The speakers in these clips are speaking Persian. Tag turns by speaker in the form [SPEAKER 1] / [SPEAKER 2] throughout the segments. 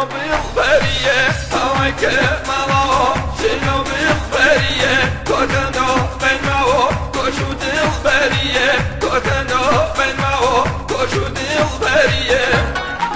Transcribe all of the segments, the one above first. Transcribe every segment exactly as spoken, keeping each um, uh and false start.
[SPEAKER 1] بالبرية هواي كمالا شنو بالبرية كوتنو بين معو كوشود البرية كوتنو بين معو كوشود البرية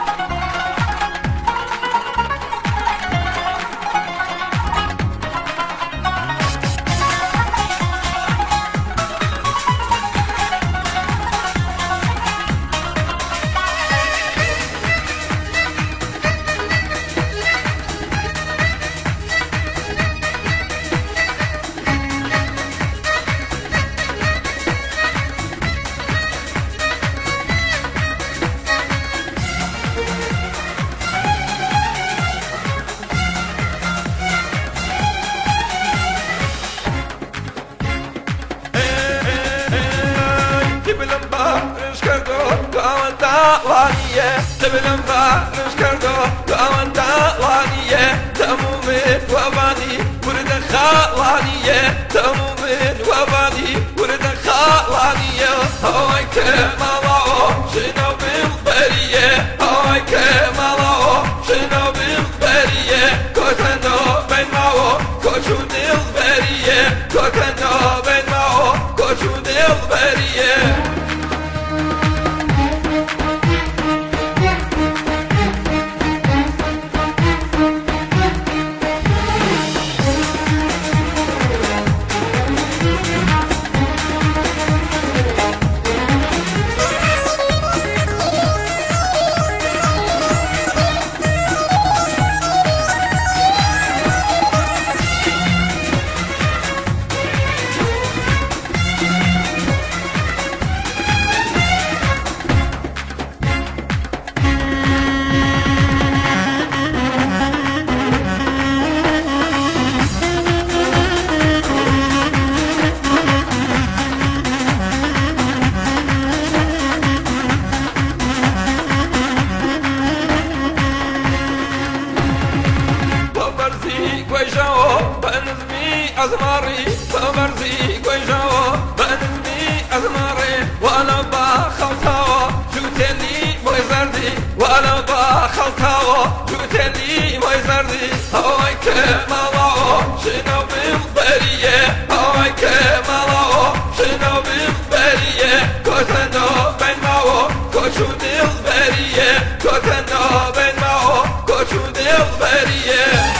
[SPEAKER 1] تبلم فارش كردو كمان دالانية تمومن وباني ورد خالانية تمومن وباني ورد خالانية هواي كمالاو شنو بالبرية هواي كمالاو شنو بالبرية كوتنو بين معو كوشود البرية كوتنو بين معو كوشود البرية أزماري فمرزي قيجاو بنزمي أزماري وأنا بخلطاو جوتني ميزردي وأنا بخلطاو جوتني ميزردي هواي كمالاو شنو بالبرية هواي كمالاو شنو بالبرية كوتنو بين معو كوشود البرية كوتنو بين معو كوشود البرية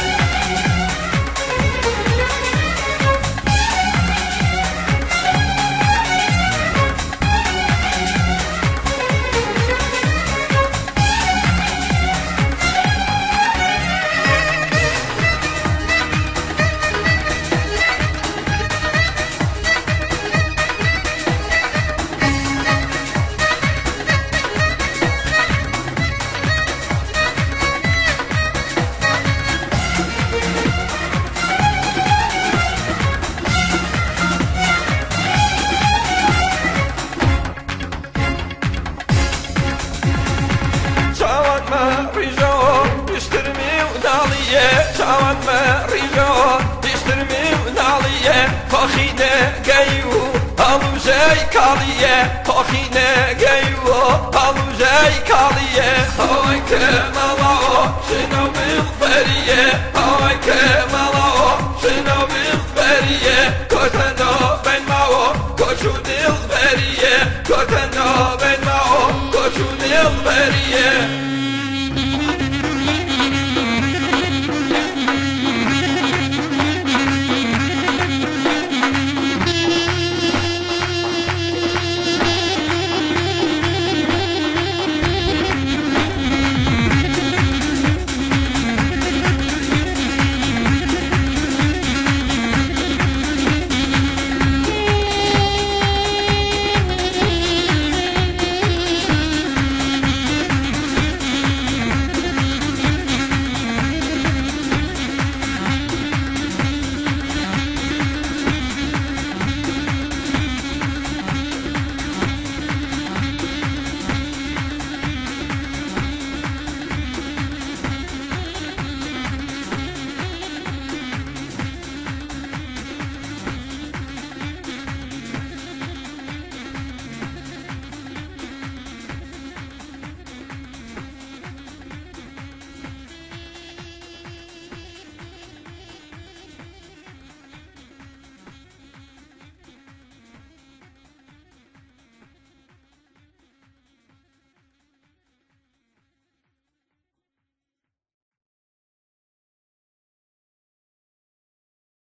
[SPEAKER 1] شاوان ما ريجو تشترمي ونالية فخينة جايو هالو جاي كالية فخينة جايو هالو جاي كالية هواي كمالاو شنو بالبرية هواي كمالاو